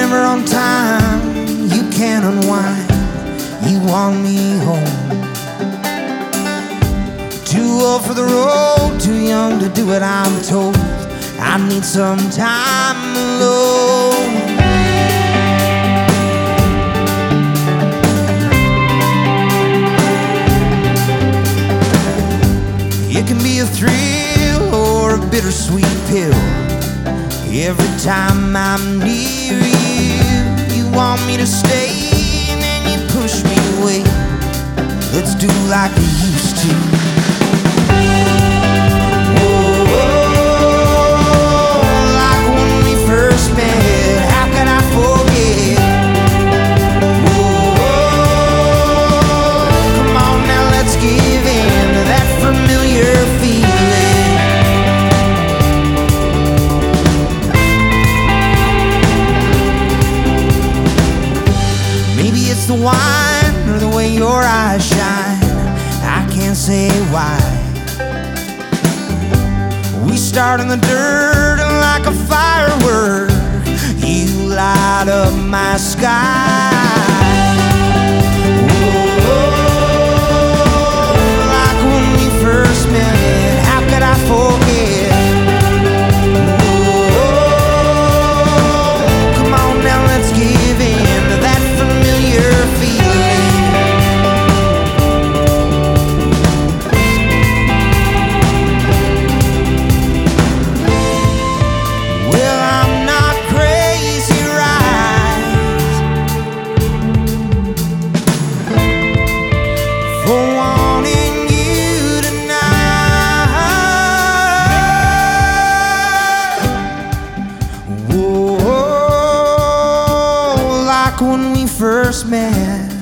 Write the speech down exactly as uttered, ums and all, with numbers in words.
never on time, you can't unwind. You want me home. Too old for the road, too young to do what I'm told. I need some time alone. It can be a thrill or a bittersweet pill. Every time I'm near you, you want me to stay and then you push me away. Let's do like we used to. The wine or the way your eyes shine, I can't say why. We start in the dirt like a firework. You light up my sky. Oh, like when we first met, how could I forget? Oh, come on now, let's give in to that familiar feeling. Well, I'm not crazy, right, for wanting you tonight. Whoa, like when we first met.